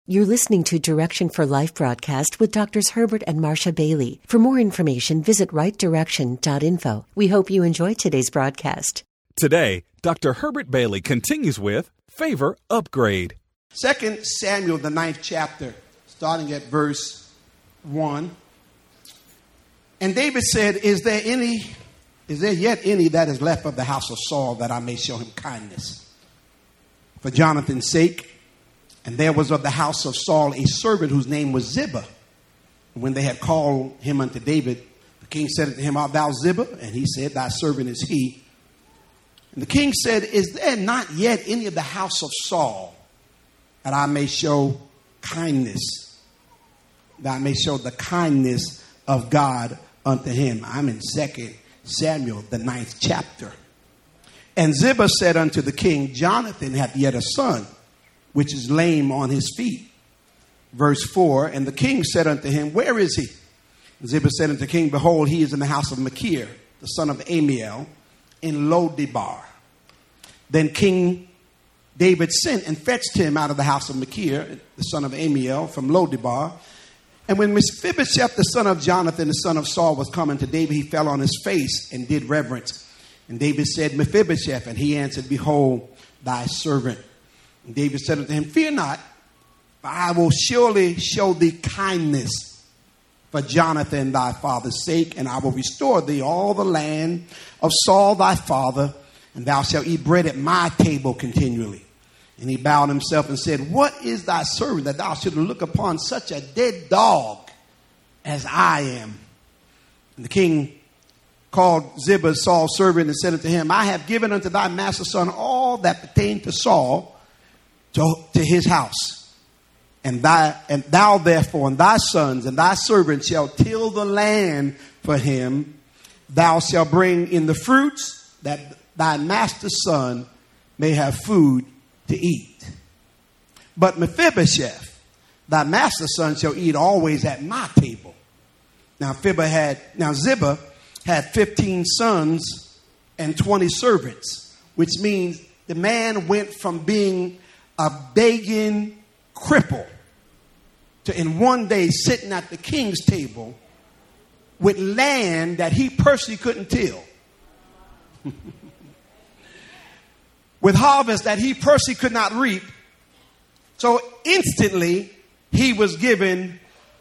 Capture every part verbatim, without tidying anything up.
You're listening to Direction for Life broadcast with Doctors Herbert and Marcia Bailey. For more information, visit right direction dot info. We hope you enjoy today's broadcast. Today, Doctor Herbert Bailey continues with Favor Upgrade. Second Samuel, the ninth chapter, starting at verse one. And David said, Is there any, is there yet any that is left of the house of Saul that I may show him kindness? For Jonathan's sake. And there was of the house of Saul a servant whose name was Ziba. And when they had called him unto David, the king said unto him, Art thou Ziba? And he said, Thy servant is he. And the king said, Is there not yet any of the house of Saul that I may show kindness? That I may show the kindness of God unto him. I'm in Second Samuel, the ninth chapter. And Ziba said unto the king, Jonathan hath yet a son, which is lame on his feet. Verse four, and the king said unto him, Where is he? And Ziba said unto the king, Behold, he is in the house of Machir, the son of Amiel, in Lodebar. Then King David sent and fetched him out of the house of Machir, the son of Amiel, from Lodebar. And when Mephibosheth, the son of Jonathan, the son of Saul, was coming to David, he fell on his face and did reverence. And David said, Mephibosheth, and he answered, Behold, thy servant. And David said unto him, Fear not, for I will surely show thee kindness for Jonathan thy father's sake, and I will restore thee all the land of Saul thy father, and thou shalt eat bread at my table continually. And he bowed himself and said, What is thy servant that thou shouldst look upon such a dead dog as I am? And the king called Ziba, Saul's servant, and said unto him, I have given unto thy master's son all that pertained to Saul, To, to his house, and thy and thou therefore and thy sons and thy servants shall till the land for him. Thou shalt bring in the fruits, that thy master's son may have food to eat. But Mephibosheth, thy master's son, shall eat always at my table. Now Ziba had now Ziba had fifteen sons and twenty servants, which means the man went from being a begging cripple to in one day sitting at the king's table with land that he personally couldn't till. With harvest that he personally could not reap. So instantly he was given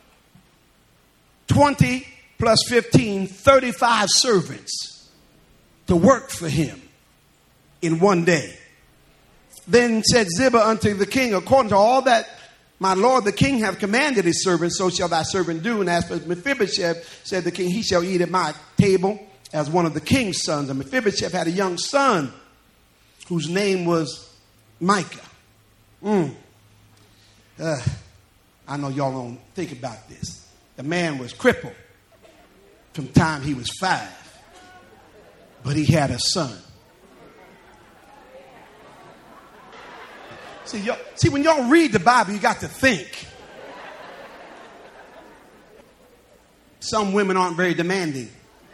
twenty plus fifteen, thirty-five servants to work for him in one day. Then said Ziba unto the king, According to all that my lord the king have commanded his servant, so shall thy servant do. And as for Mephibosheth, said the king, he shall eat at my table as one of the king's sons. And Mephibosheth had a young son whose name was Micah. Mm. Uh, I know y'all don't think about this. The man was crippled from the time he was five, but he had a son. See, y'all, see, when y'all read the Bible, you got to think. Some women aren't very demanding.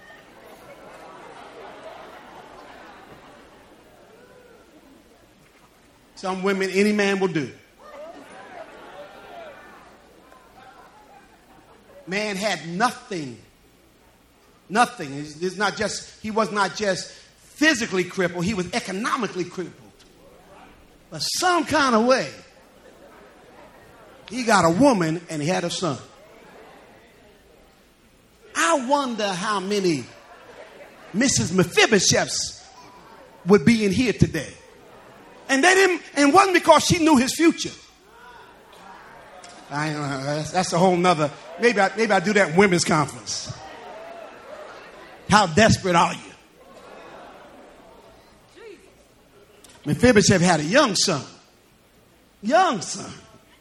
Some women, any man will do. Man had nothing. Nothing. It's, it's not just, he was not just physically crippled, he was economically crippled. But some kind of way, he got a woman and he had a son. I wonder how many Missus Mephibosheths would be in here today. And they didn't, and it wasn't because she knew his future. I, uh, that's, that's a whole nother, maybe I, maybe I do that in women's conference. How desperate are you? Mephibosheth had a young son. Young son.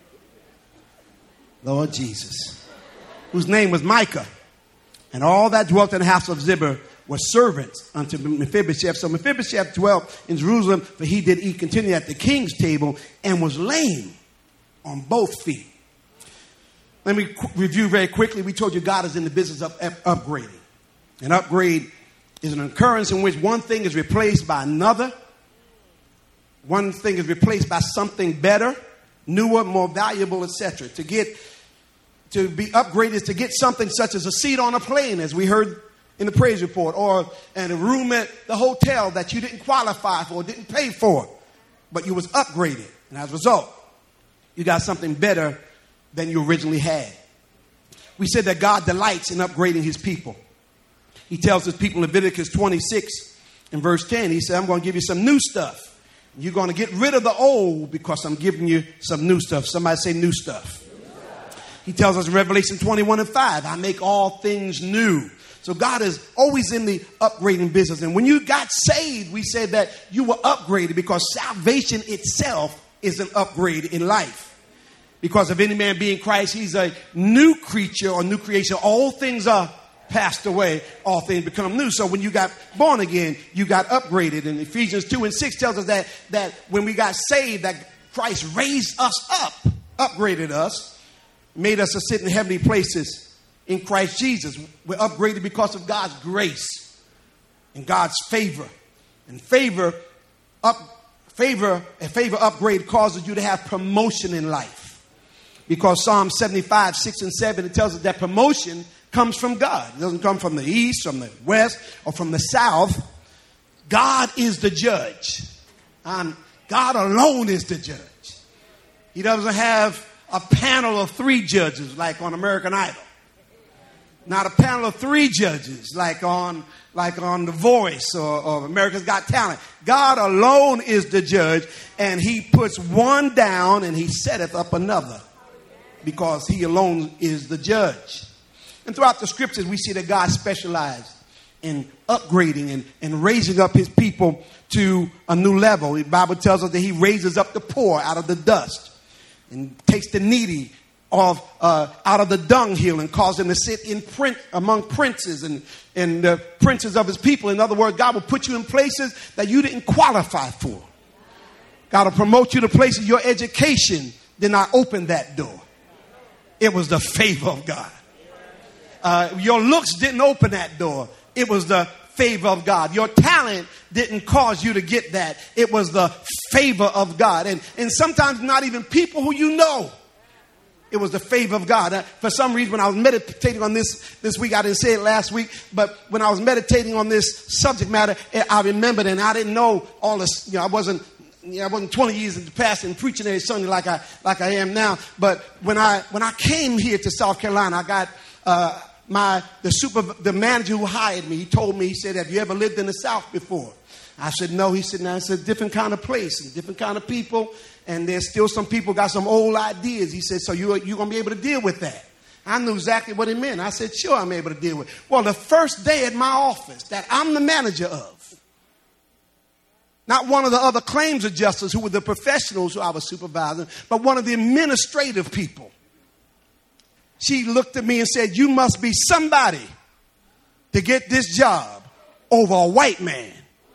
Lord Jesus. Whose name was Micah. And all that dwelt in the house of Ziba were servants unto Mephibosheth. So Mephibosheth dwelt in Jerusalem, for he did eat continually at the king's table and was lame on both feet. Let me qu- review very quickly. We told you God is in the business of up- upgrading. An upgrade is an occurrence in which one thing is replaced by another. One thing is replaced by something better. newer, more valuable, et cetera. To get, to be upgraded, to get something such as a seat on a plane, as we heard in the praise report, or and a room at the hotel that you didn't qualify for, didn't pay for, but you was upgraded. And as a result, you got something better than you originally had. We said that God delights in upgrading his people. He tells his people in Leviticus twenty-six in verse ten, he said, I'm going to give you some new stuff. You're going to get rid of the old because I'm giving you some new stuff. Somebody say new stuff. New stuff. He tells us in Revelation twenty-one and five, I make all things new. So God is always in the upgrading business. And when you got saved, we said that you were upgraded because salvation itself is an upgrade in life. Because if any man be in Christ, he's a new creature or new creation. All things are passed away, all things become new. So when you got born again, you got upgraded. And Ephesians two and six tells us that, that when we got saved, that Christ raised us up, upgraded us, made us to sit in heavenly places in Christ Jesus. We're upgraded because of God's grace and God's favor. And favor, up, favor, a favor upgrade causes you to have promotion in life. Because Psalm seventy-five, six and seven, it tells us that promotion comes from God. It doesn't come from the east, from the west, or from the south. God is the judge. Um, God alone is the judge. He doesn't have a panel of three judges like on American Idol. Not a panel of three judges like on like on The Voice or, or America's Got Talent. God alone is the judge, and he puts one down and he setteth up another because he alone is the judge. And throughout the scriptures, we see that God specialized in upgrading and, and raising up his people to a new level. The Bible tells us that he raises up the poor out of the dust and takes the needy of uh, out of the dunghill and cause them to sit in print among princes and and uh, princes of his people. In other words, God will put you in places that you didn't qualify for. God will promote you to places your education did not open that door. It was the favor of God. Uh, your looks didn't open that door. It was the favor of God. Your talent didn't cause you to get that. It was the favor of God. And and sometimes not even people who you know. It was the favor of God. Uh, for some reason, when I was meditating on this this week, I didn't say it last week, but when I was meditating on this subject matter, I remembered, and I didn't know all this. You know, I wasn't, you know, I wasn't twenty years in the past and preaching every Sunday like I like I am now. But when I when I came here to South Carolina, I got uh, my the super the manager who hired me. He told me, he said, "Have you ever lived in the South before?" I said, "No." He said, "Now it's a different kind of place and different kind of people. And there's still some people got some old ideas." He said, "So you're, you're going to be able to deal with that." I knew exactly what it meant. I said, "Sure, I'm able to deal with it." Well, the first day at my office that I'm the manager of, not one of the other claims adjusters who were the professionals who I was supervising, but one of the administrative people, she looked at me and said, "You must be somebody to get this job over a white man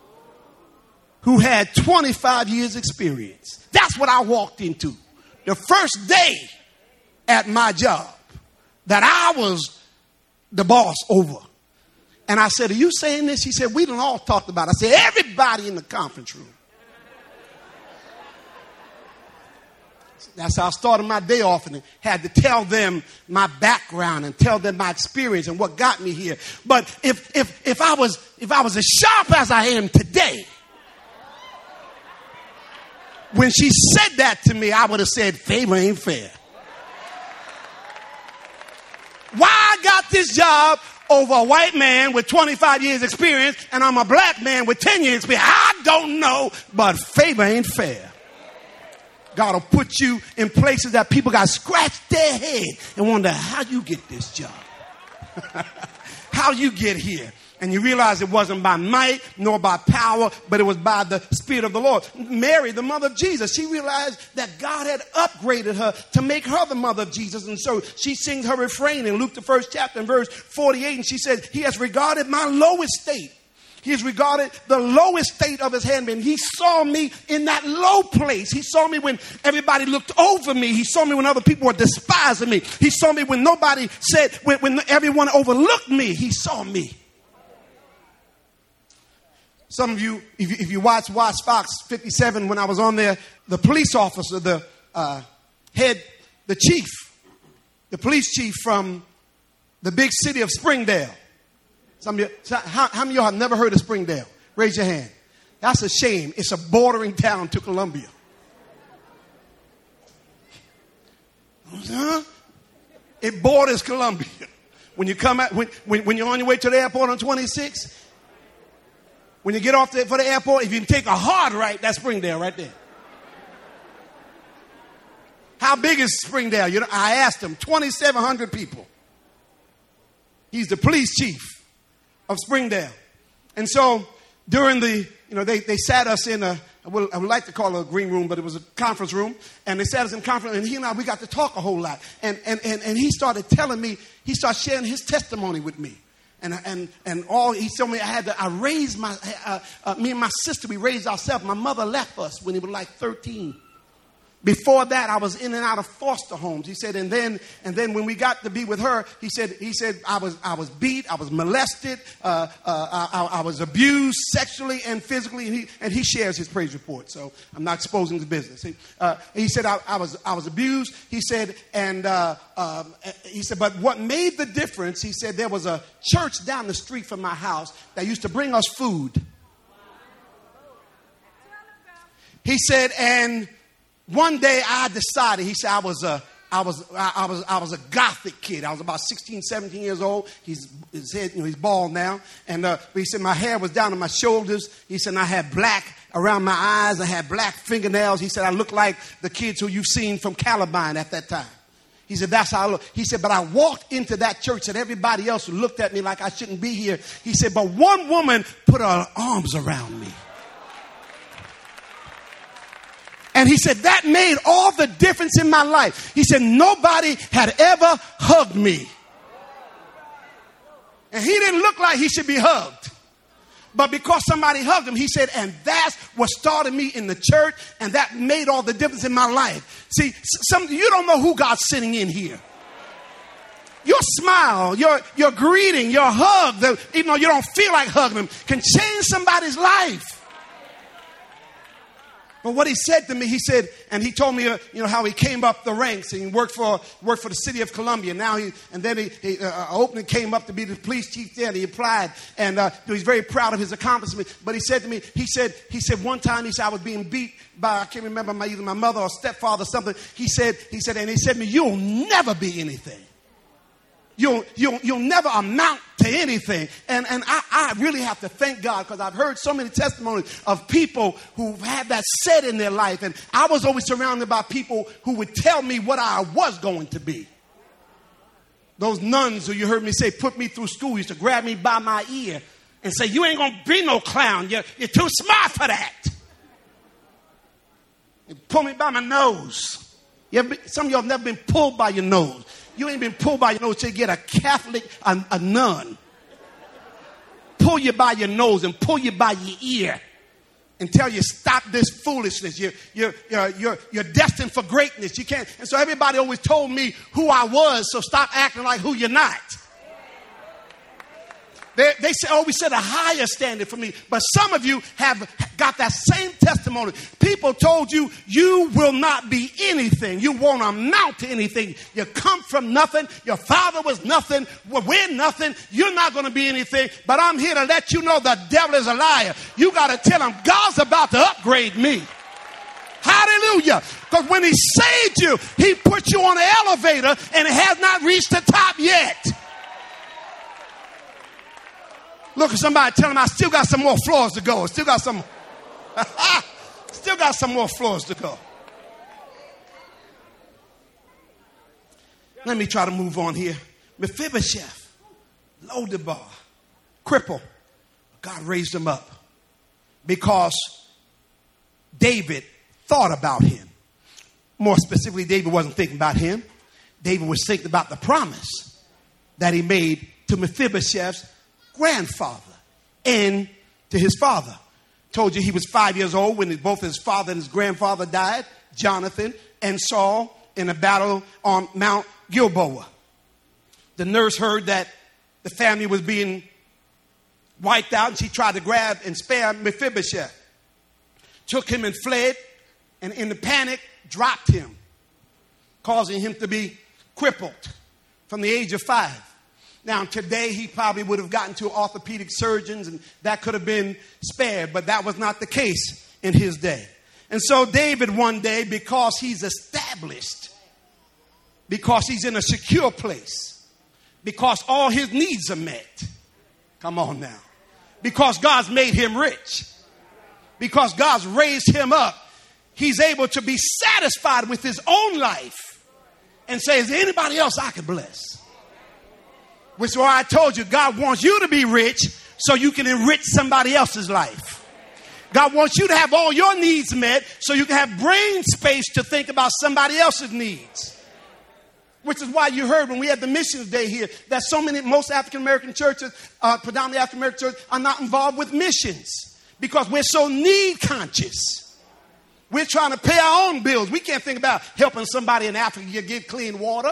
who had twenty-five years experience." That's what I walked into. The first day at my job that I was the boss over. And I said, "Are you saying this?" He said, "We done all talked about it." I said, "Everybody in the conference room." That's how I started my day off, and had to tell them my background and tell them my experience and what got me here. But if if if I was if I was as sharp as I am today, when she said that to me, I would have said, "Favor ain't fair." Why I got this job over a white man with twenty-five years experience and I'm a black man with ten years experience, I don't know, but favor ain't fair. God will put you in places that people got to scratch their head and wonder how you get this job. How you get here. And you realize it wasn't by might nor by power, but it was by the Spirit of the Lord. Mary, the mother of Jesus, she realized that God had upgraded her to make her the mother of Jesus. And so she sings her refrain in Luke, the first chapter, in verse forty-eight. And she said, "He has regarded my lowest state. He has regarded the lowest state of his handmaid. He saw me in that low place. He saw me when everybody looked over me. He saw me when other people were despising me. He saw me when nobody said, when, when everyone overlooked me. He saw me." Some of you, if you, if you watch Watch Fox fifty-seven, when I was on there, the police officer, the uh, head, the chief, the police chief from the big city of Springdale. Some of you, how, how many of y'all have never heard of Springdale? Raise your hand. That's a shame. It's a bordering town to Columbia. Huh? It borders Columbia. When you come out, when, when, when you're on your way to the airport on twenty-six, when you get off there for the airport, if you can take a hard right, that's Springdale right there. How big is Springdale? You know, I asked him, twenty-seven hundred people. He's the police chief of Springdale. And so during the, you know, they, they sat us in a, I would, I would like to call it a green room, but it was a conference room. And they sat us in conference, and he and I, we got to talk a whole lot. And, and, and, and he started telling me, he started sharing his testimony with me. And, and, and all, he told me I had to, I raised my, uh, uh, me and my sister, we raised ourselves. My mother left us when he was like thirteen. Before that, I was in and out of foster homes. He said, and then, and then when we got to be with her, he said, he said, I was, I was beat, I was molested, uh, uh, I, I was abused sexually and physically. And he, and he shares his praise report. So I'm not exposing his business. He, uh, he said, I, I was, I was abused. He said, and uh, um, he said, but what made the difference? He said, there was a church down the street from my house that used to bring us food. He said, and one day I decided, he said, I was a, I was, I was, I was a gothic kid. I was about sixteen, seventeen years old. He's, his head, you know, he's bald now. And uh, he said, my hair was down to my shoulders. He said, and I had black around my eyes. I had black fingernails. He said, I looked like the kids who you've seen from Columbine at that time. He said, that's how I look. He said, but I walked into that church and everybody else looked at me like I shouldn't be here. He said, but one woman put her arms around me. And he said, that made all the difference in my life. He said, nobody had ever hugged me. And he didn't look like he should be hugged. But because somebody hugged him, he said, and that's what started me in the church. And that made all the difference in my life. See, some, you don't know who God's sitting in here. Your smile, your, your greeting, your hug, the, even though you don't feel like hugging them, can change somebody's life. But what he said to me, he said, and he told me, uh, you know, how he came up the ranks and he worked for worked for the city of Columbia. Now he, and then he, he uh, openly came up to be the police chief there, and he applied, and uh, he's very proud of his accomplishment. But he said to me, he said, he said one time, he said, I was being beat by, I can't remember, my, either my mother or stepfather or something. He said, he said, and he said to me, you'll never be anything. You'll, you'll, you'll never amount to anything. And, and I, I really have to thank God, because I've heard so many testimonies of people who've had that said in their life. And I was always surrounded by people who would tell me what I was going to be. Those nuns who you heard me say put me through school used to grab me by my ear and say, you ain't going to be no clown. You're, you're too smart for that. And pull me by my nose. You ever, some of y'all have never been pulled by your nose. You ain't been pulled by your nose till you get a Catholic, a, a nun. Pull you by your nose and pull you by your ear and tell you, stop this foolishness. You're, you're, you're, you're, you're destined for greatness. You can't. And so everybody always told me who I was, so stop acting like who you're not. They, they say, oh, we set a higher standard for me. But some of you have got that same testimony. People told you, you will not be anything. You won't amount to anything. You come from nothing. Your father was nothing. We're nothing. You're not going to be anything. But I'm here to let you know the devil is a liar. You got to tell him God's about to upgrade me. Hallelujah. Because when he saved you, he put you on an elevator and it has not reached the top yet. Look at somebody, tell them I still got some more floors to go. Still got some, still got some more floors to go. Let me try to move on here. Mephibosheth, Lodebar, cripple. God raised him up because David thought about him. More specifically, David wasn't thinking about him. David was thinking about the promise that he made to Mephibosheth's grandfather and to his father. Told you he was five years old when both his father and his grandfather died, Jonathan and Saul, in a battle on Mount Gilboa. The nurse heard that the family was being wiped out, and she tried to grab and spare Mephibosheth. Took him and fled, and in the panic, dropped him. causing him to be crippled from the age of five. Now, today he probably would have gotten to orthopedic surgeons and that could have been spared, but that was not the case in his day. And so David one day, because he's established, because he's in a secure place, because all his needs are met. Come on now. Because God's made him rich. Because God's raised him up. He's able to be satisfied with his own life and say, is there anybody else I can bless? Which is why I told you, God wants you to be rich so you can enrich somebody else's life. God wants you to have all your needs met so you can have brain space to think about somebody else's needs. Which is why you heard when we had the missions day here that so many, most African American churches, uh, predominantly African American churches, are not involved with missions because we're so need conscious. We're trying to pay our own bills. We can't think about helping somebody in Africa get, get clean water.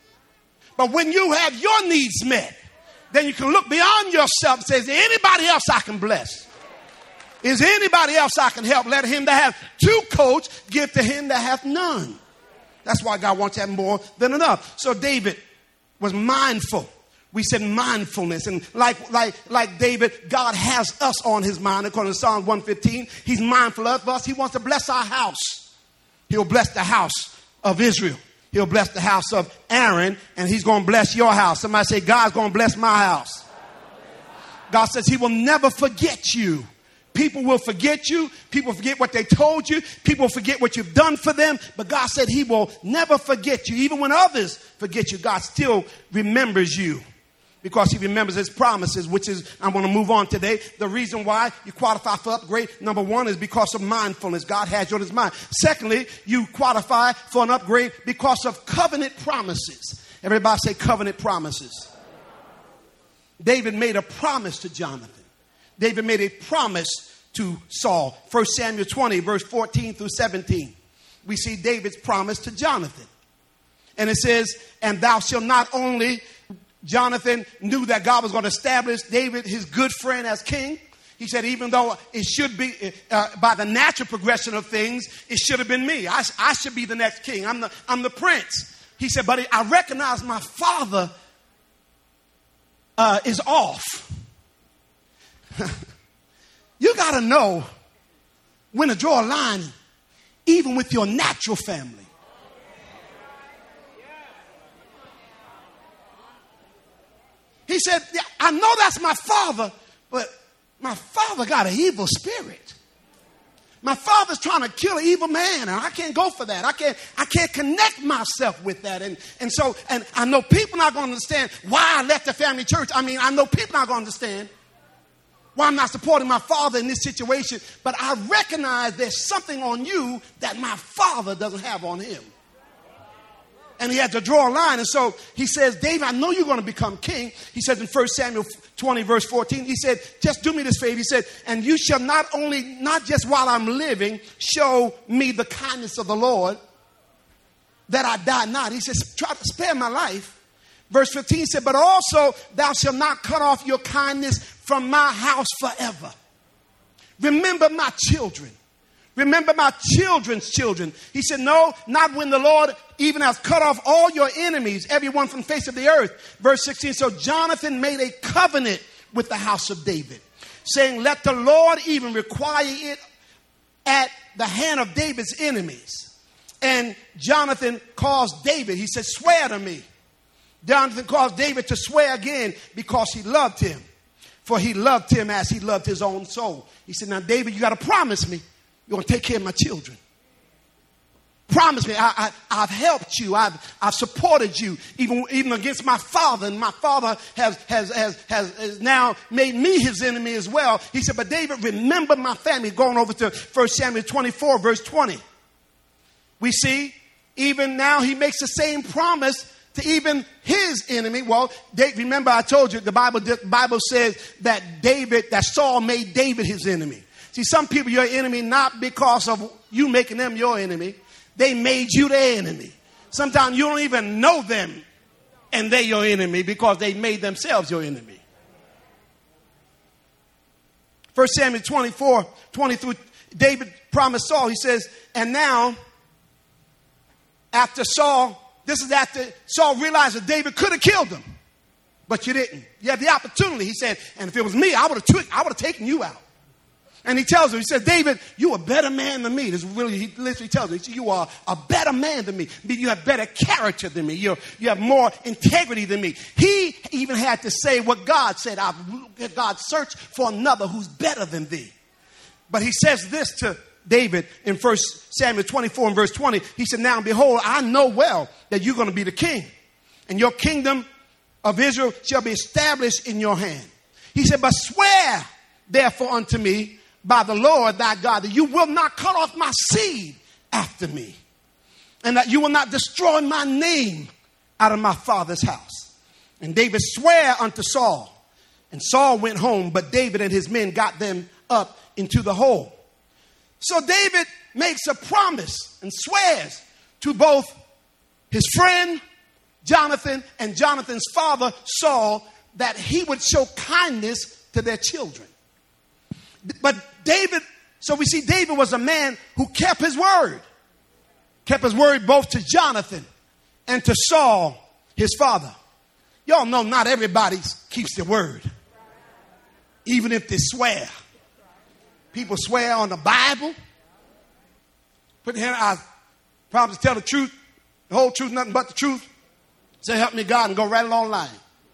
But when you have your needs met, then you can look beyond yourself and say, is there anybody else I can bless? Is there anybody else I can help? Let him that have two coats give to him that hath none. That's why God wants to have more than enough. So David was mindful. We said mindfulness. And like, like, like David, God has us on his mind. According to Psalm one fifteen, he's mindful of us. He wants to bless our house. He'll bless the house of Israel. He'll bless the house of Aaron, and he's going to bless your house. Somebody say, God's going to bless my house. God says he will never forget you. People will forget you. People forget what they told you. People forget what you've done for them. But God said he will never forget you. Even when others forget you, God still remembers you. Because he remembers his promises, which is, I'm going to move on today. The reason why you qualify for upgrade, number one, is because of mindfulness. God has you on his mind. Secondly, you qualify for an upgrade because of covenant promises. Everybody say covenant promises. David made a promise to Jonathan. David made a promise to Saul. First Samuel twenty, verse fourteen through seventeen. We see David's promise to Jonathan. And it says, and thou shalt not only... Jonathan knew that God was going to establish David, his good friend, as king. He said, even though it should be, uh, by the natural progression of things, it should have been me. I, I should be the next king. I'm the, I'm the prince. He said, but I recognize my father uh, is off. You got to know when to draw a line, even with your natural family. He said, yeah, I know that's my father, but my father got an evil spirit. My father's trying to kill an evil man, and I can't go for that. I can't, I can't connect myself with that. And, and so, and I know people not going to understand why I left the family church. I mean, I know people not going to understand why I'm not supporting my father in this situation, but I recognize there's something on you that my father doesn't have on him. And he had to draw a line. And so he says, David, I know you're going to become king. He says in First Samuel twenty, verse fourteen, he said, just do me this favor. He said, and you shall not only, not just while I'm living, show me the kindness of the Lord, that I die not. He says, try to spare my life. Verse fifteen said, but also thou shalt not cut off your kindness from my house forever. Remember my children. Remember my children's children. He said, no, not when the Lord even has cut off all your enemies, everyone from the face of the earth. Verse sixteen, so Jonathan made a covenant with the house of David, saying, let the Lord even require it at the hand of David's enemies. And Jonathan caused David, he said, swear to me. Jonathan caused David to swear again because he loved him. For he loved him as he loved his own soul. He said, now, David, you got to promise me you're going to take care of my children. Promise me, I, I, I've helped you. I've, I've supported you, even, even against my father. And my father has, has, has, has, has now made me his enemy as well. He said, but David, remember my family. Going over to First Samuel twenty-four, verse twenty. We see, even now he makes the same promise to even his enemy. Well, they, remember I told you, the Bible, the Bible says that David, that Saul made David his enemy. See, some people your enemy not because of you making them your enemy. They made you their enemy. Sometimes you don't even know them and they're your enemy because they made themselves your enemy. First Samuel twenty-four, twenty through, David promised Saul, he says, and now, after Saul This is after Saul realized that David could have killed him, but you didn't. You had the opportunity. He said, and if it was me, I would have took, I would have taken you out. And he tells him, he said, David, you are a better man than me. This is really, he literally tells him, he said, you are a better man than me. You have better character than me. You're, you have more integrity than me. He even had to say what God said. I've, God searched for another who's better than thee. But he says this to David in First Samuel twenty-four and verse twenty. He said, now behold, I know well that you're going to be the king, and your kingdom of Israel shall be established in your hand. He said, but swear therefore unto me by the Lord thy God that you will not cut off my seed after me, and that you will not destroy my name out of my father's house. And David sware unto Saul, and Saul went home, but David and his men got them up into the hole. So David makes a promise and swears to both his friend Jonathan and Jonathan's father Saul that he would show kindness to their children. But David, so we see David was a man who kept his word. Kept his word both to Jonathan and to Saul, his father. Y'all know not everybody keeps their word, even if they swear. People swear on the Bible. Put your hand, I promise to tell the truth, the whole truth, nothing but the truth. Say, help me God, and go right along the line.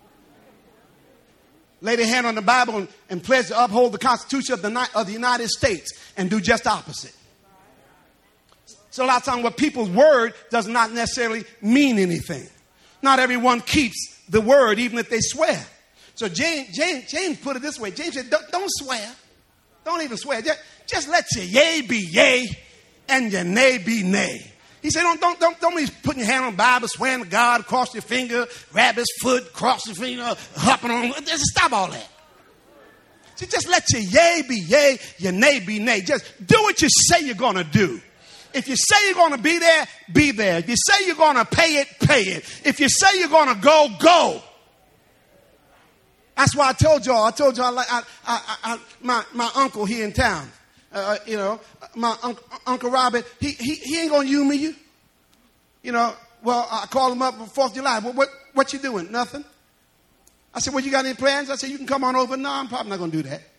Lay their hand on the Bible and, and pledge to uphold the Constitution of the, of the United States and do just the opposite. So a lot of times what people's word does not necessarily mean anything. Not everyone keeps the word, even if they swear. So James, James, James put it this way. James said, don't, don't swear. Don't even swear. Just, just let your yea be yea and your nay be nay. He said, don't, don't, don't, don't be putting your hand on the Bible, swearing to God, cross your finger, grab his foot, cross your finger, hopping on. Just stop all that. So just let your yea be yea, your nay be nay. Just do what you say you're going to do. If you say you're going to be there, be there. If you say you're going to pay it, pay it. If you say you're going to go, go. That's why I told y'all. I told y'all, like, I, I, I, my, my uncle here in town, uh, you know, my uncle, Uncle Robert, he, he, he ain't going to humor you. You know, well, I called him up for fourth of July. Well, what, what you doing? Nothing. I said, well, you got any plans? I said, you can come on over. No, I'm probably not going to do that.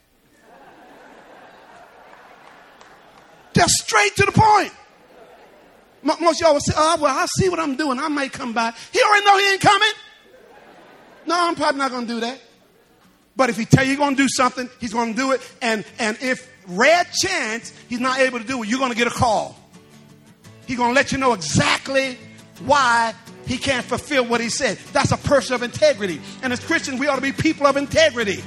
Just straight to the point. Most of y'all will say, oh, well, I'll see what I'm doing. I might come by. He already know he ain't coming. No, I'm probably not going to do that. But if he tell you he's going to do something, he's going to do it. And, and if rare chance he's not able to do it, you're going to get a call. He's going to let you know exactly why he can't fulfill what he said. That's a person of integrity. And as Christians, we ought to be people of integrity.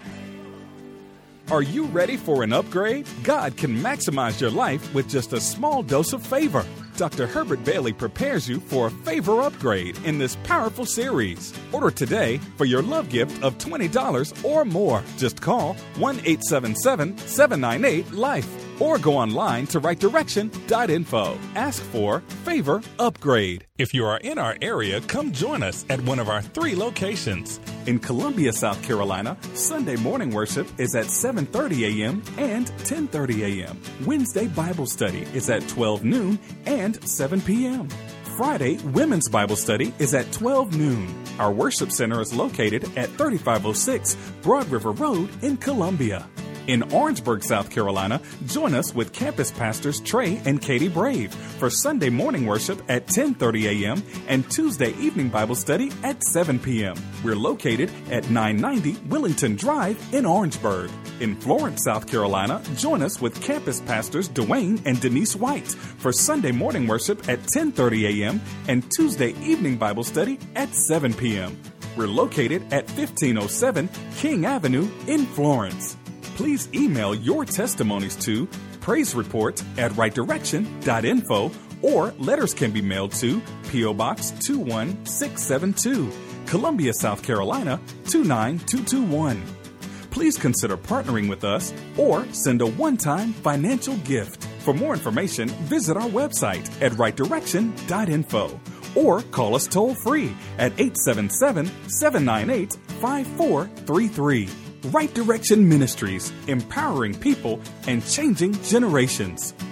Are you ready for an upgrade? God can maximize your life with just a small dose of favor. Doctor Herbert Bailey prepares you for a favor upgrade in this powerful series. Order today for your love gift of twenty dollars or more. Just call one eight seven seven, seven nine eight, LIFE or go online to right direction dot info. Ask for Favor Upgrade. If you are in our area, come join us at one of our three locations. In Columbia, South Carolina, Sunday morning worship is at seven thirty a.m. and ten thirty a.m. Wednesday Bible study is at twelve noon and seven p.m. Friday Women's Bible Study is at twelve noon. Our worship center is located at thirty-five oh six Broad River Road in Columbia. In Orangeburg, South Carolina, join us with campus pastors Trey and Katie Brave for Sunday morning worship at ten thirty a.m. and Tuesday evening Bible study at seven p.m. We're located at nine ninety Willington Drive in Orangeburg. In Florence, South Carolina, join us with campus pastors Dwayne and Denise White for Sunday morning worship at ten thirty a.m. and Tuesday evening Bible study at seven p.m. We're located at fifteen oh seven King Avenue in Florence. Please email your testimonies to praise report at right direction dot info or letters can be mailed to P O. Box two one six seven two, Columbia, South Carolina two nine two two one. Please consider partnering with us or send a one-time financial gift. For more information, visit our website at right direction dot info or call us toll-free at eight seven seven, seven nine eight, five four three three. Right Direction Ministries, empowering people and changing generations.